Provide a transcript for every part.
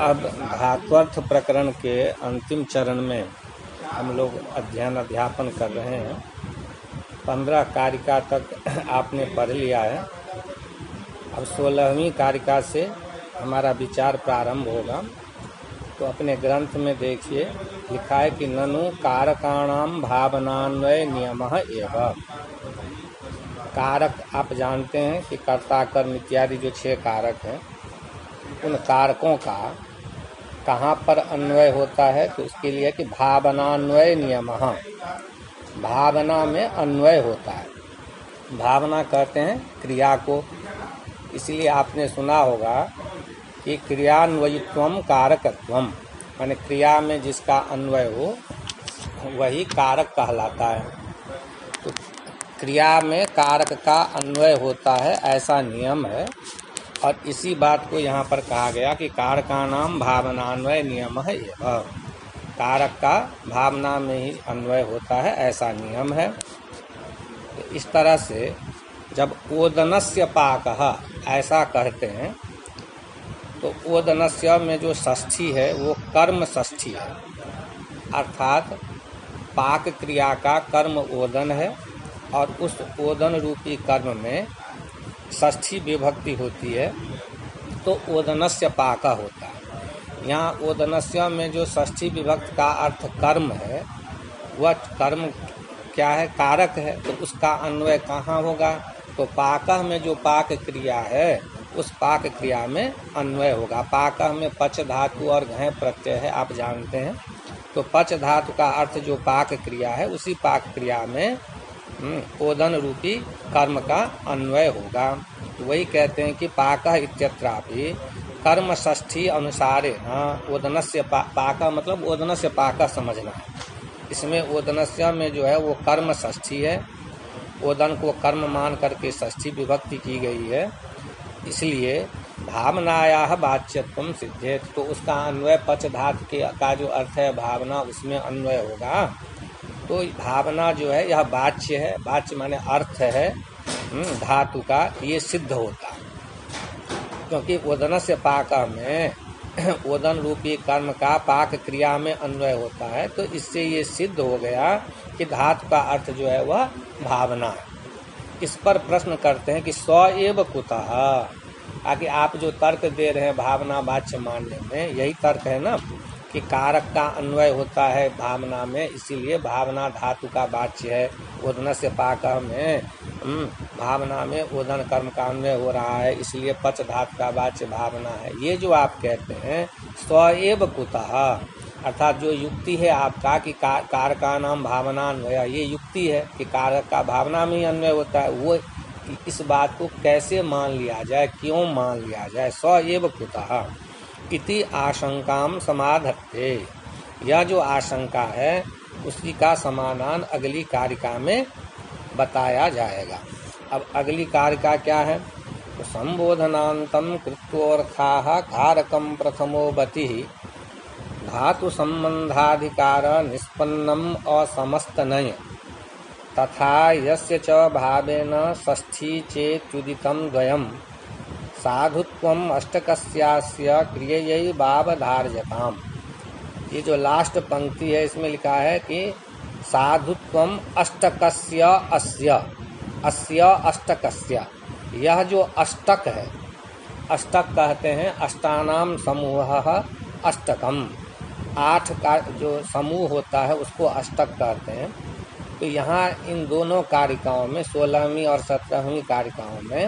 अब धात्वर्थ प्रकरण के अंतिम चरण में हम लोग अध्यापन कर रहे हैं। 15 कारिका तक आपने पढ़ लिया है। अब 16वीं कारिका से हमारा विचार प्रारंभ होगा। तो अपने ग्रंथ में देखिए, लिखा है कि ननु कारकाणाम भावनान्वय नियमः एव। कारक आप जानते हैं कि कर्ता कर्म इत्यादि जो 6 कारक हैं, उन कारकों का कहाँ पर अन्वय होता है, तो इसके लिए कि भावनान्वय नियमः, भावना में अन्वय होता है। भावना कहते हैं क्रिया को, इसलिए आपने सुना होगा कि क्रियान्वयित्वम कारकत्वम, माने क्रिया में जिसका अन्वय हो वही कारक कहलाता है। तो क्रिया में कारक का अन्वय होता है, ऐसा नियम है। और इसी बात को यहाँ पर कहा गया कि कारकानाम भावनान्वय नियमः एव, कारक का भावना में ही अन्वय होता है, ऐसा नियम है। तो इस तरह से जब ओदनस्य पाकः ऐसा कहते हैं, तो ओदनस्य में जो षष्ठी है वो कर्म षष्ठी है, अर्थात पाक क्रिया का कर्म ओदन है और उस ओदन रूपी कर्म में षष्ठी विभक्ति होती है, तो ओदनस्य पाक होता है। यहाँ ओदनस्य में जो षष्ठी विभक्ति का अर्थ कर्म है, वह कर्म क्या है, कारक है, तो उसका अन्वय कहाँ होगा, तो पाक में जो पाक क्रिया है उस पाक क्रिया में अन्वय होगा। पाक में पच धातु और घय प्रत्यय है, आप जानते हैं। तो पच धातु का अर्थ जो पाक क्रिया है, उसी पाक क्रिया में ओदन रूपी कर्म का अन्वय होगा। तो वही कहते हैं कि पाकः इत्यत्रापि कर्म षष्ठी अनुसारे ओदनस्य पाक मतलब ओदनस्य पाक समझना है। इसमें ओदनस्य में जो है वो कर्म षष्ठी है, ओदन को कर्म मान करके षष्ठी विभक्ति की गई है, इसलिए भावनायाः वाच्यत्वं सिद्धेत। तो उसका अन्वय पच धातु के का जो अर्थ है भावना, उसमें अन्वय होगा। तो भावना जो है यह वाच्य है, वाच्य माने अर्थ है धातु का, ये सिद्ध होता है। क्योंकि ओदनस्य पाक में ओदन रूपी कर्म का पाक क्रिया में अन्वय होता है, तो इससे ये सिद्ध हो गया कि धातु का अर्थ जो है वह भावना है। इस पर प्रश्न करते हैं कि स्व एव कुतः, आगे आप जो तर्क दे रहे हैं भावना वाच्य मानने में, यही तर्क है ना कि कारक का अन्वय होता है भावना में, इसीलिए भावना धातु का वाच्य है। ओदनस्य पाक में भावना में ओदन कर्म का अन्वय हो रहा है, इसलिए पच धातु का वाच्य भावना है। ये जो आप कहते हैं स्व एव कुतः, अर्थात जो युक्ति है आपका कि कारकानाम भावनान्वय, ये युक्ति है कि कारक का भावना में ही अन्वय होता है, वो इस बात को कैसे मान लिया जाए, क्यों मान लिया जाए। स्व एव कुतः इति आशंकाम समाधत्ते, यह जो आशंका है उसी का समाधान अगली कारिका में बताया जाएगा। अब अगली कारिका क्या है, तो संबोधनांतम कृत्वोर्थाः कारकम प्रथमो बतिः धातु संबंधाधिकार निष्पन्नम असमस्तनय तथा यस्य च भावेन षष्ठी चेत्युदितं द्वयम् साधुत्वम अष्टकस्यास्य क्रिययै बावधार्यताम्। ये जो लास्ट पंक्ति है इसमें लिखा है कि साधुत्वम अष्टकस्य अस्य अष्टकस्य, यह जो अष्टक है, अष्टक कहते हैं अष्टानाम समूहः अष्टकम, 8 का जो समूह होता है उसको अष्टक कहते हैं। तो यहाँ इन दोनों कारिकाओं में 16वीं और 17वीं कारिकाओं में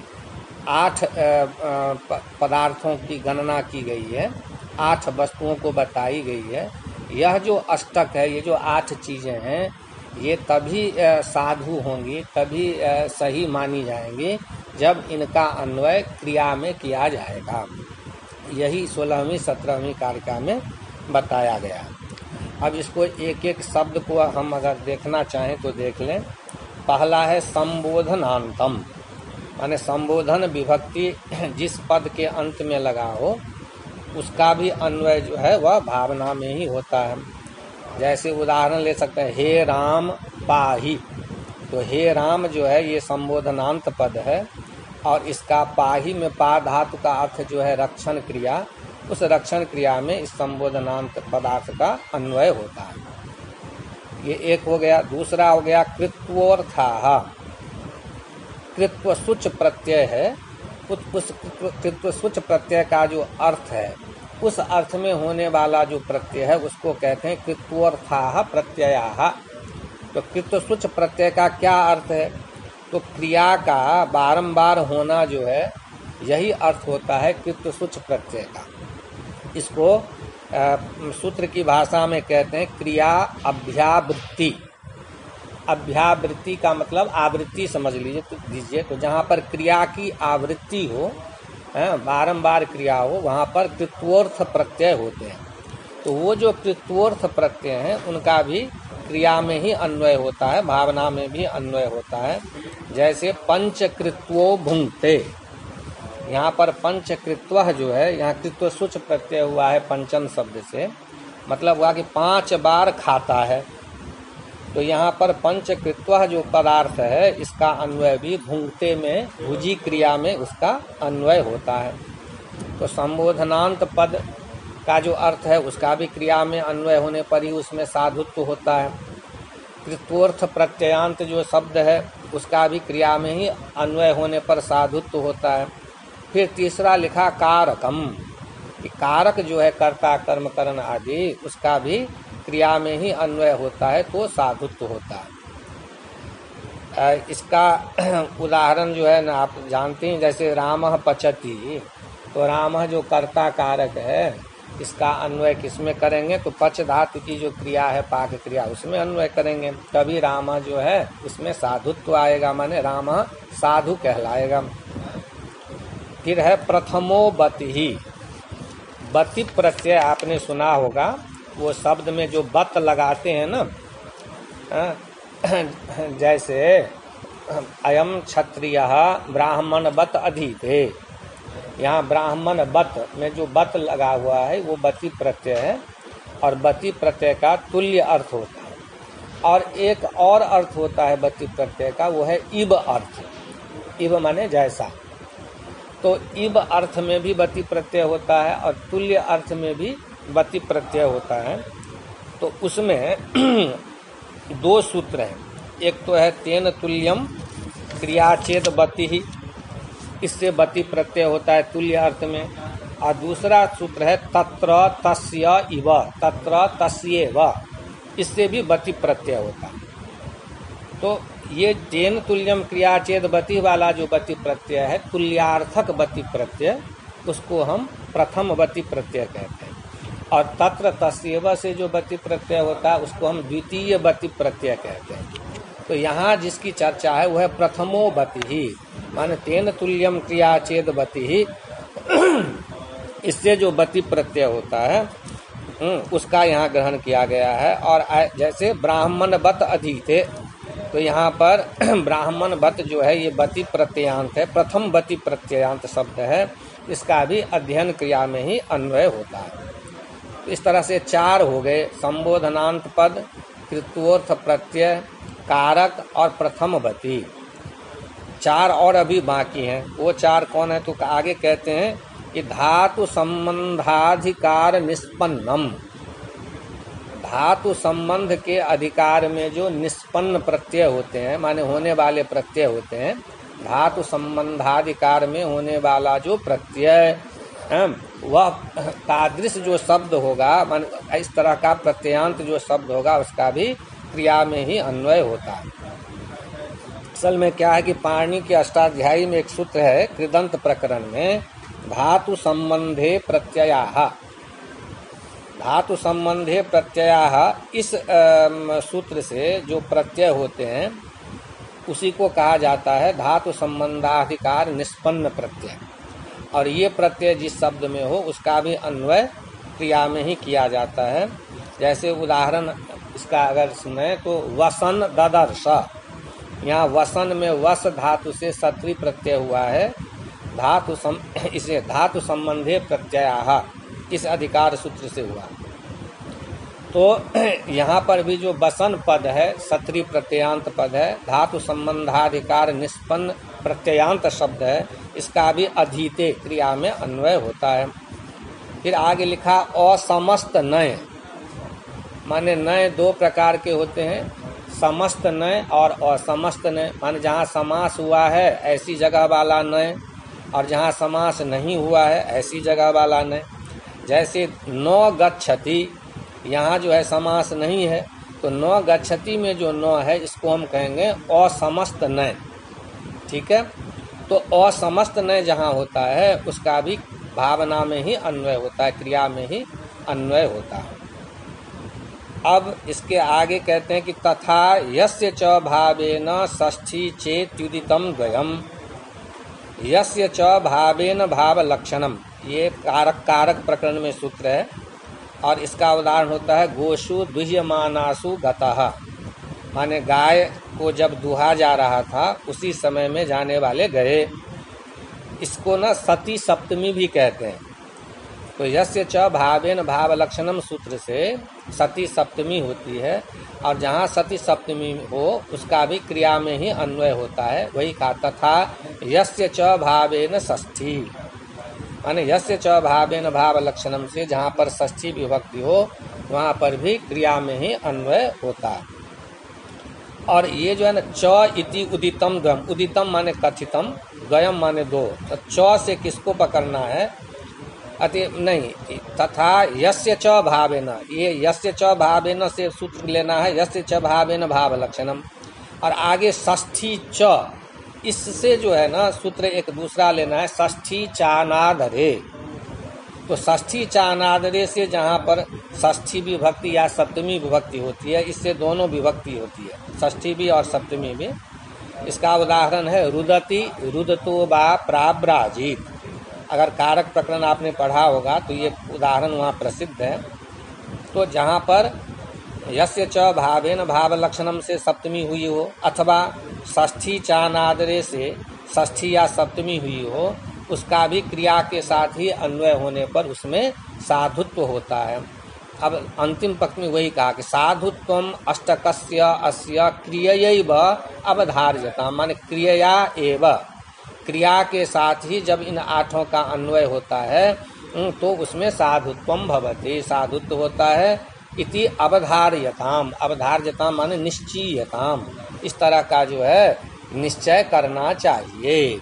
8 पदार्थों की गणना की गई है, 8 वस्तुओं को बताई गई है। यह जो अष्टक है, ये जो 8 चीजें हैं, ये तभी साधु होंगी, तभी सही मानी जाएंगी जब इनका अन्वय क्रिया में किया जाएगा। यही 16वीं 17वीं कारिका में बताया गया। अब इसको एक एक शब्द को हम अगर देखना चाहें तो देख लें। पहला है संबोधनांतम, माने संबोधन विभक्ति जिस पद के अंत में लगा हो उसका भी अन्वय जो है वह भावना में ही होता है। जैसे उदाहरण ले सकते हैं, हे राम पाहि, तो हे राम जो है ये संबोधनांत पद है और इसका पाही में पा धातु का अर्थ जो है रक्षण क्रिया, उस रक्षण क्रिया में इस संबोधनांत पदार्थ का अन्वय होता है। ये एक हो गया। दूसरा हो गया कृत्वोर्थाः। कृत्व सुच प्रत्यय है, उस कृत्व सुच प्रत्यय का जो अर्थ है, उस अर्थ में होने वाला जो प्रत्यय है उसको कहते हैं कृत्वोर्थाः प्रत्ययाः। तो कृत्व सुच प्रत्यय का क्या अर्थ है? तो क्रिया का बारंबार होना जो है, यही अर्थ होता है कृत्व सुच प्रत्यय का। इसको सूत्र की भाषा में कहते हैं क्रिया अभ्यावृत्ति। अभ्यावृत्ति का मतलब आवृत्ति समझ लीजिए। तो जहाँ पर क्रिया की आवृत्ति हो, बारंबार क्रिया हो, वहाँ पर कृत्वोर्थ प्रत्यय होते हैं। तो वो जो कृत्वोर्थ प्रत्यय हैं उनका भी क्रिया में ही अन्वय होता है, भावना में भी अन्वय होता है। जैसे पंचकृत्वो भुंक्ते, यहाँ पर पंचकृत्व जो है, यहाँ कृत्व सुच प्रत्यय हुआ है पंचम शब्द से, मतलब हुआ कि 5 बार खाता है। तो यहाँ पर पंचकृत्व जो पदार्थ है इसका अन्वय भी भुंक्ते में, भुजी क्रिया में उसका अन्वय होता है। तो संबोधनांत पद का जो अर्थ है उसका भी क्रिया में अन्वय होने पर ही उसमें साधुत्व होता है। कृत्वोर्थ प्रत्ययांत जो शब्द है उसका भी क्रिया में ही अन्वय होने पर साधुत्व होता है। फिर तीसरा लिखा कारकम, कारक जो है कर्ता कर्म करण आदि, उसका भी क्रिया में ही अन्वय होता है तो साधुत्व होता है। इसका उदाहरण जो है ना आप जानते हैं, जैसे रामः पचति, तो रामः जो कर्ता कारक है इसका अन्वय किसमें करेंगे? तो पच धातु की जो क्रिया है पाक क्रिया, उसमें अन्वय करेंगे, तभी रामः जो है उसमें साधुत्व आएगा, माने रामः साधु कहलाएगा। फिर है प्रथमो बतिहि। बति प्रत्यय आपने सुना होगा, वो शब्द में जो बत लगाते हैं ना, जैसे अयम क्षत्रियः ब्राह्मण बत अधीते, यहाँ ब्राह्मण बत में जो बत लगा हुआ है वो बति प्रत्यय है, और बति प्रत्यय का तुल्य अर्थ होता है। और एक और अर्थ होता है बति प्रत्यय का, वो है इब अर्थ। इब माने जैसा, तो इब अर्थ में भी बति प्रत्यय होता है और तुल्य अर्थ में भी बति प्रत्यय होता है। तो उसमें 2 सूत्र हैं। एक तो है तेन तुल्यम क्रियाचेत बति ही, इससे बति प्रत्यय होता है तुल्य अर्थ में। और दूसरा सूत्र है तत्र तस्य इव, तत्र तस्येव, इससे भी बति प्रत्यय होता है। तो ये तेन तुल्यम क्रियाचेत बति वाला जो बति प्रत्यय है, तुल्यार्थक बति प्रत्यय, उसको हम प्रथम बति प्रत्यय कहते हैं। और तत्र तस्येव से जो बति प्रत्यय होता है उसको हम द्वितीय बति प्रत्यय कहते हैं। तो यहाँ जिसकी चर्चा है वह प्रथमो बति ही, माने तेन तुल्यम क्रियाचेत बति ही, इससे जो बति प्रत्यय होता है उसका यहाँ ग्रहण किया गया है। और जैसे ब्राह्मण बत अधीते, तो यहाँ पर ब्राह्मण बत जो है ये बति प्रत्ययांत है, प्रथम बति प्रत्ययांत शब्द है, इसका भी अध्ययन क्रिया में ही अन्वय होता है। तो इस तरह से 4 हो गए, संबोधनांत पद, कृत्वोर्थ प्रत्यय, कारक और प्रथम बति। 4 और अभी बाकी हैं। वो 4 कौन है? तो आगे कहते हैं कि धातु संबंधाधिकार निष्पन्नम, धातु संबंध के अधिकार में जो निष्पन्न प्रत्यय होते हैं, माने होने वाले प्रत्यय होते हैं, धातु संबंधाधिकार में होने वाला जो प्रत्यय वह तादृश जो शब्द होगा, माने इस तरह का प्रत्ययांत जो शब्द होगा उसका भी क्रिया में ही अन्वय होता है। असल में क्या है कि पाणिनि के अष्टाध्यायी में एक सूत्र है कृदंत प्रकरण में, धातु संबंधे प्रत्ययाः, धातु संबंधे प्रत्ययाः, इस सूत्र से जो प्रत्यय होते हैं उसी को कहा जाता है धातु संबंधाधिकार निष्पन्न प्रत्यय। और ये प्रत्यय जिस शब्द में हो उसका भी अन्वय क्रिया में ही किया जाता है। जैसे उदाहरण इसका अगर सुने तो वसन ददर्श, यहाँ वसन में वस धातु से सत्री प्रत्यय हुआ है, इसे धातु संबंधे प्रत्ययाः इस अधिकार सूत्र से हुआ। तो यहाँ पर भी जो वसन पद है सत्री प्रत्ययांत पद है, धातु संबंधाधिकार निष्पन्न प्रत्ययांत शब्द है, इसका भी अधीते क्रिया में अन्वय होता है। फिर आगे लिखा असमस्त नय, माने नय दो प्रकार के होते हैं, समस्त नय और असमस्त नय। माने जहाँ समास हुआ है ऐसी जगह वाला नय, और जहाँ समास नहीं हुआ है ऐसी जगह वाला नय। जैसे न गच्छति, यहाँ जो है समास नहीं है, तो न गच्छति में जो न है इसको हम कहेंगे असमस्त नय। ठीक है, तो असमस्त नय जहाँ होता है उसका भी भावना में ही अन्वय होता है, क्रिया में ही अन्वय होता है। अब इसके आगे कहते हैं कि तथा यस्य च भावेन षष्ठी चेत्युदितम द्वयम, यस्य च भावेन भाव लक्षणम, ये कारक प्रकरण में सूत्र है, और इसका उदाहरण होता है गोषु दुह्यमानासु गतः, माने गाय को जब दुहा जा रहा था उसी समय में जाने वाले गए। इसको ना सती सप्तमी भी कहते हैं। तो यस्य च भावेन भाव लक्षणम सूत्र से सती सप्तमी होती है, और जहाँ सती सप्तमी हो उसका भी क्रिया में ही अन्वय होता है। वही कहा तथा यस्य च भावेन षष्ठी, माने यस्य च भावेन भाव लक्षणम से जहाँ पर षष्ठी विभक्ति हो वहाँ पर भी क्रिया में ही अन्वय होता है। और ये जो है ना च इति उदितम गम, उदितम माने कथितम, गयम माने दो, तो च से किसको पकड़ना है? अति नहीं, तथा यस्य च भावेन, ये यस्य च भावेन से सूत्र लेना है, यस्य च भावेन भाव लक्षणम। और आगे षष्ठी च, इससे जो है ना सूत्र एक दूसरा लेना है, षष्ठी चानादरे। तो षष्ठी चानादरे से जहाँ पर षष्ठी विभक्ति या सप्तमी विभक्ति होती है, इससे दोनों विभक्ति होती है, षष्ठी भी और सप्तमी भी। इसका उदाहरण है रुदति रुदतो बा प्राब्राजित। अगर कारक प्रकरण आपने पढ़ा होगा तो ये उदाहरण वहाँ प्रसिद्ध है। तो जहाँ पर यस्य च भावेन भाव लक्षणम से सप्तमी हुई हो, अथवा षष्ठी चानादरे से षष्ठी या सप्तमी हुई हो, उसका भी क्रिया के साथ ही अन्वय होने पर उसमें साधुत्व होता है। अब अंतिम पक्ष में वही कहा कि साधुत्वम अष्टकस्य अस्य क्रियैव अवधार्यता, माने क्रिया एव, क्रिया के साथ ही जब इन आठों का अन्वय होता है तो उसमें साधुत्वम भवति, साधुत्व होता है। इति अवधार्यताम, अवधार्यताम माने निश्चयताम, इस तरह का जो है निश्चय करना चाहिए।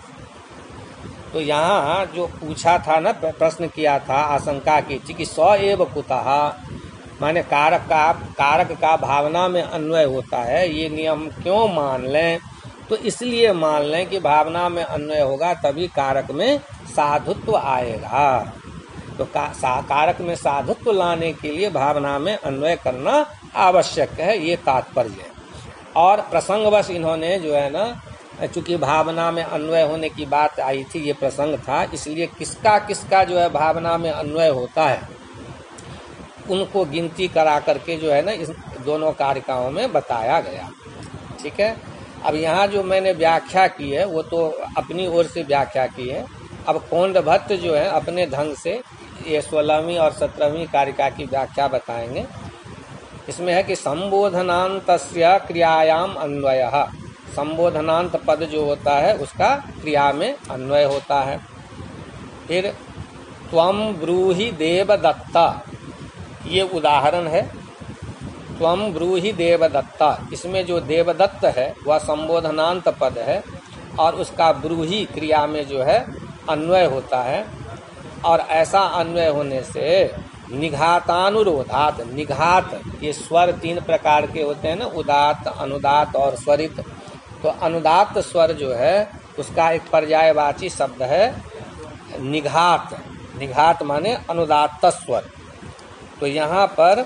तो यहाँ जो पूछा था ना, प्रश्न किया था, आशंका की थी कि स एव कुतः, माने कारक का भावना में अन्वय होता है, ये नियम क्यों मान लें? तो इसलिए मान लें कि भावना में अन्वय होगा तभी कारक में साधुत्व आएगा। तो कारक में साधुत्व लाने के लिए भावना में अन्वय करना आवश्यक है, ये तात्पर्य है। और प्रसंगवश इन्होंने जो है ना, चूंकि भावना में अन्वय होने की बात आई थी, ये प्रसंग था, इसलिए किसका किसका जो है भावना में अन्वय होता है उनको गिनती करा करके जो है ना इस दोनों कारिकाओं में बताया गया। ठीक है, अब यहाँ जो मैंने व्याख्या की है वो तो अपनी ओर से व्याख्या की है। अब कौंडभट्ट जो है अपने ढंग से ये 16वीं और 17वीं कारिका की व्याख्या बताएंगे। इसमें है कि संबोधनान्तस्य क्रियायाम अन्वयः, संबोधनांत पद जो होता है उसका क्रिया में अन्वय होता है। फिर त्वम ब्रूहि देवदत्ता, ये उदाहरण है, त्वम ब्रूहि देवदत्ता, इसमें जो देवदत्त है वह संबोधनांत पद है और उसका ब्रूहि क्रिया में जो है अन्वय होता है। और ऐसा अन्वय होने से निघातानुरोधात, निघात ये स्वर 3 प्रकार के होते हैं ना, उदात, अनुदात और स्वरित। तो अनुदात स्वर जो है उसका एक पर्यायवाची शब्द है निघात, निघात माने अनुदात स्वर। तो यहाँ पर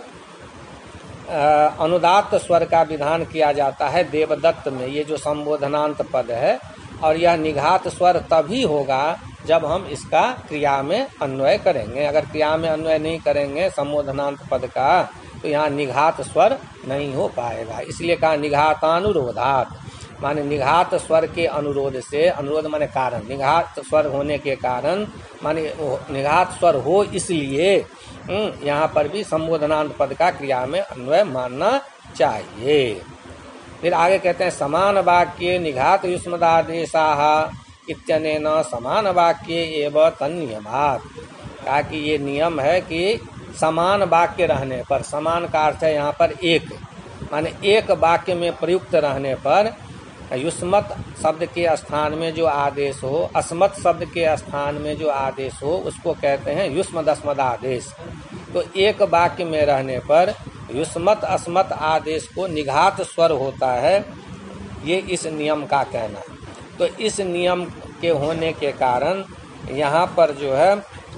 अनुदात स्वर का विधान किया जाता है देवदत्त में, ये जो संबोधनांत पद है। और यह निघात स्वर तभी होगा जब हम इसका क्रिया में अन्वय करेंगे। अगर क्रिया में अन्वय नहीं करेंगे संबोधनांत पद का तो यहाँ निघात स्वर नहीं हो पाएगा। इसलिए कहा निघातानुरोधात, माने निघात स्वर के अनुरोध से, अनुरोध माने कारण, निघात स्वर होने के कारण, माने निघात स्वर हो इसलिए यहाँ पर भी संबोधनांत पद का क्रिया में अन्वय मानना चाहिए। फिर आगे कहते हैं समान वाक्ये निघात युष्मदादेशाः इत्यनेन समान वाक्ये एव तन्नियमात्। कहा कि ये नियम है कि समान वाक्य रहने पर, समान का अर्थ है यहाँ पर एक, माने एक वाक्य में प्रयुक्त रहने पर युष्मत शब्द के स्थान में जो आदेश हो, अस्मत् शब्द के स्थान में जो आदेश हो, उसको कहते हैं युष्मद् अस्मद् आदेश। तो एक वाक्य में रहने पर युष्मत् अस्मत् आदेश को निघात स्वर होता है, ये इस नियम का कहना है। तो इस नियम के होने के कारण यहाँ पर जो है,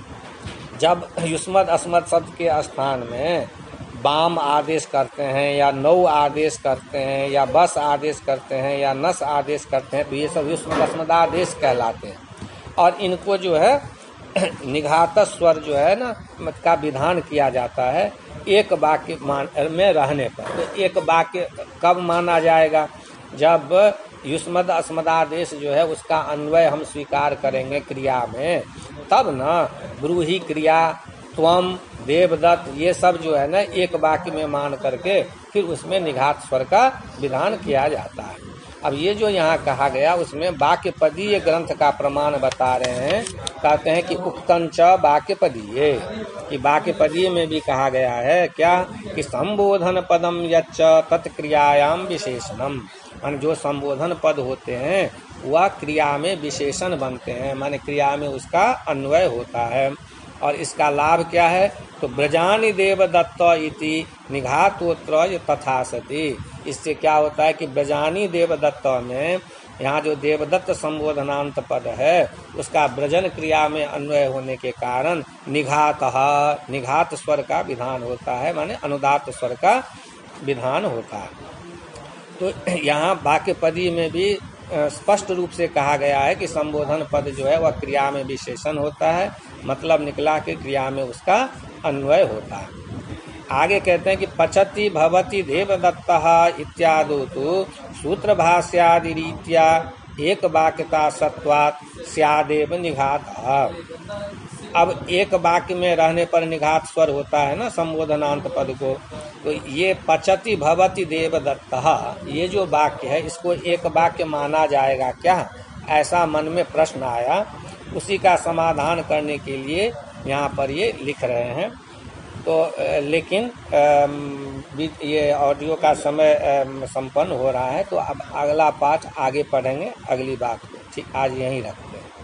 जब युष्मद् अस्मद् शब्द के स्थान में वाम आदेश करते हैं या नौ आदेश करते हैं या बस आदेश करते हैं या नस आदेश करते हैं, तो ये सब युष्मद् अस्मद् आदेश कहलाते हैं। और इनको जो है निघात स्वर जो है ना का विधान किया जाता है एक वाक्य में रहने पर। तो एक वाक्य कब माना जाएगा? जब युष्मद् अस्मद् आदेश जो है उसका अन्वय हम स्वीकार करेंगे क्रिया में, तब ना ब्रूहि क्रिया, त्वम, देवदत्त, ये सब जो है ना एक वाक्य में मान करके फिर उसमें निघात स्वर का विधान किया जाता है। अब ये जो यहाँ कहा गया उसमें वाक्यपदीय ग्रंथ का प्रमाण बता रहे हैं। कहते हैं कि उक्तंच वाक्यपदीय, कि वाक्यपदीय में भी कहा गया है क्या कि संबोधन पदम यच्च तत्क्रियायाम विशेषणम, मान जो संबोधन पद होते हैं वह क्रिया में विशेषण बनते हैं, माने क्रिया में उसका अन्वय होता है। और इसका लाभ क्या है? तो ब्रजानि देवदत्त इति निघातोत्र तथा सति, इससे क्या होता है कि ब्रजानि देवदत्त में यहाँ जो देवदत्त संबोधनांत पद है उसका ब्रजन क्रिया में अन्वय होने के कारण निघात स्वर का विधान होता है, माने अनुदात स्वर का विधान होता है। तो यहाँ वाक्यपदी में भी स्पष्ट रूप से कहा गया है कि संबोधन पद जो है वह क्रिया में विशेषण होता है, मतलब निकला कि क्रिया में उसका अन्वय होता है। आगे कहते हैं कि पचति भवति देवदत्तः इत्यादि तो सूत्र भाष्यादि रीत्या एक वाक्यता सत्वात् स्यादेव निघातः। अब एक वाक्य में रहने पर निघात स्वर होता है ना संबोधनांत पद को, तो ये पचति भवति देवदत्तः ये जो वाक्य है इसको एक वाक्य माना जाएगा क्या, ऐसा मन में प्रश्न आया। उसी का समाधान करने के लिए यहाँ पर ये लिख रहे हैं। तो लेकिन ये ऑडियो का समय संपन्न हो रहा है, तो अब अगला पाठ आगे पढ़ेंगे अगली बात को। ठीक, आज यहीं रखते हैं।